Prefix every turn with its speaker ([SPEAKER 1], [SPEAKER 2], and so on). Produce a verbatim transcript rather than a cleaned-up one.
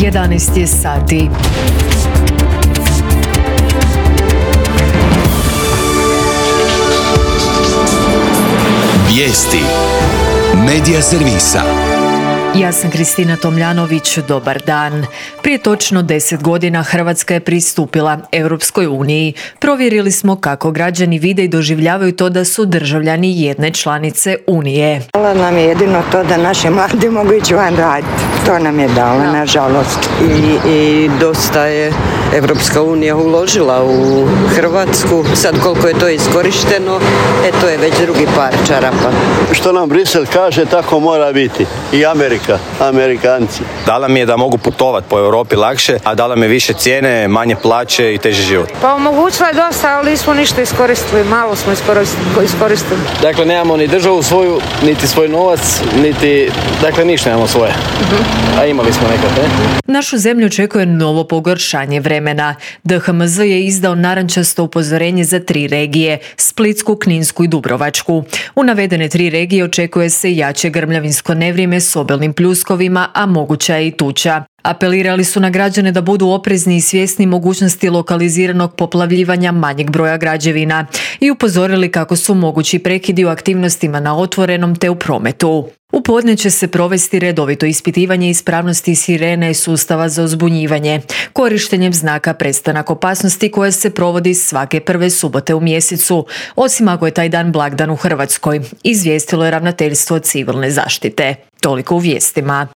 [SPEAKER 1] jedanaest je sati.
[SPEAKER 2] Vijesti Medija servisa.
[SPEAKER 1] Ja sam Kristina Tomljanović, dobar dan. Prije točno deset godina Hrvatska je pristupila Europskoj uniji. Provjerili smo kako građani vide i doživljavaju to da su državljani jedne članice Unije.
[SPEAKER 3] Dala nam je jedino to da naši mladi mogu ići van raditi. To nam je dala, nažalost.
[SPEAKER 4] I, I dosta je Europska unija uložila u Hrvatsku. Sad koliko je to iskorišteno, e to je već drugi par čarapa.
[SPEAKER 5] Što nam Brisel kaže, tako mora biti. I Amerika, Amerikanci.
[SPEAKER 6] Dala mi je da mogu putovati po Europi lakše, a dala mi je više cijene, manje plaće i teži život.
[SPEAKER 7] Pa omogućila je dosta, ali nismo ništa iskoristili, malo smo iskoristili.
[SPEAKER 8] Dakle, nemamo ni državu svoju, niti svoj novac, niti, dakle, ništa nemamo svoje. Uh-huh. A imali smo nekad, ne?
[SPEAKER 1] Našu zemlju očekuje novo pogoršanje vremena. D H M Z je izdao narančasto upozorenje za tri regije, Splitsku, Kninsku i Dubrovačku. U navedene tri regije očekuje se jače grmljavinsko nevrijeme s obilnim pljuskovima, a moguća je i tuča. Apelirali su na građane da budu oprezni i svjesni mogućnosti lokaliziranog poplavljivanja manjeg broja građevina i upozorili kako su mogući prekidi u aktivnostima na otvorenom te u prometu. U podne će se provesti redovito ispitivanje ispravnosti sirene sustava za uzbunjivanje, korištenjem znaka prestanak opasnosti koja se provodi svake prve subote u mjesecu, osim ako je taj dan blagdan u Hrvatskoj, izvijestilo je Ravnateljstvo civilne zaštite. Toliko u vijestima.